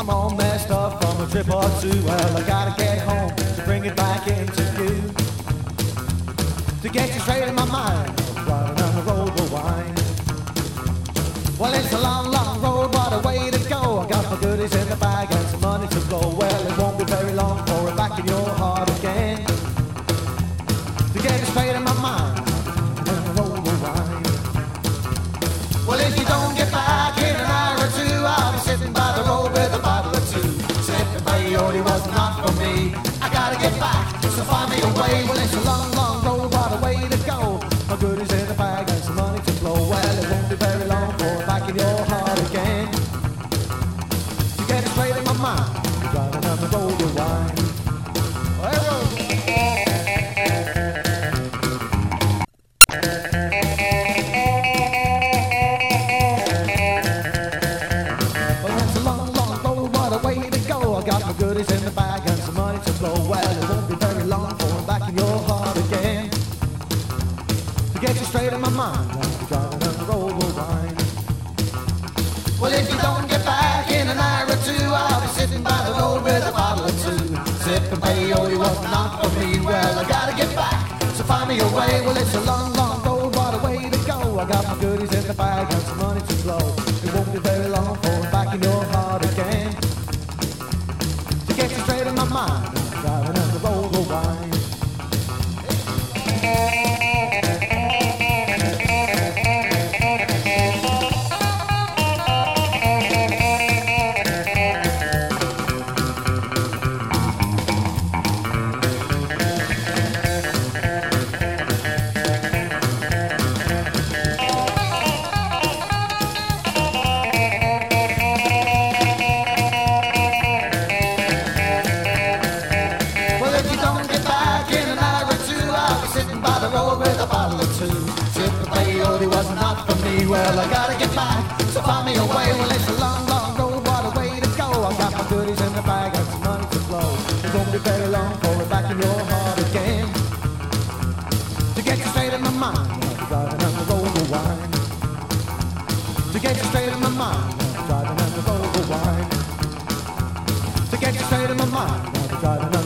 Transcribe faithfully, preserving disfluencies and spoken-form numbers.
I'm all messed up from a trip or two. Well, I gotta get home to bring it back into view. To get you straight in my mind, driving down the road will wind. Well, it's a long, long road, what a way to go. I got my goodies in the bag and some money to blow. Well, it won't be very long before we're back in your heart again. To get it straight in my mind, and the road will wind. Well, if you don't get back in an hour or two, I'll be sitting by the road with a bottle or two. Sipping peyote was not for me. I gotta get back, so find me a way. Well, it's a long, long road, what a way to go. My goodies in the bag and some money to blow. Well, it won't be very long before we're back in your heart again. To get it straight in my mind, driving down the road to wind. Well, my goodies in the bag and some money to blow. Well, it won't be very long before I'm back in your heart again. To get you straight in my mind, I'll be driving down the road will wind. Well, if you don't get back in an hour or two, I'll be sitting by the road with a bottle or two. Sipping peyote was not for me. Well, I gotta get back, so find me a way. Well, it's a long, long road, what a way to go. I got my goodies in the bag and some money to blow. It won't be very long before I'm back in your heart again. Get you straight in my mind, driving down the road will wind. Was not for me. Well, I gotta get back, so find me a way. Well, it's a long, long road, what a way to go. I got my goodies in the bag and some money to blow. It won't be very long before we're back in your heart again. To get you straight in my mind, I'll be driving down the road will wind. To get you straight in my mind, I'll be driving down the road will wind. To get you straight in my mind, I'll be driving down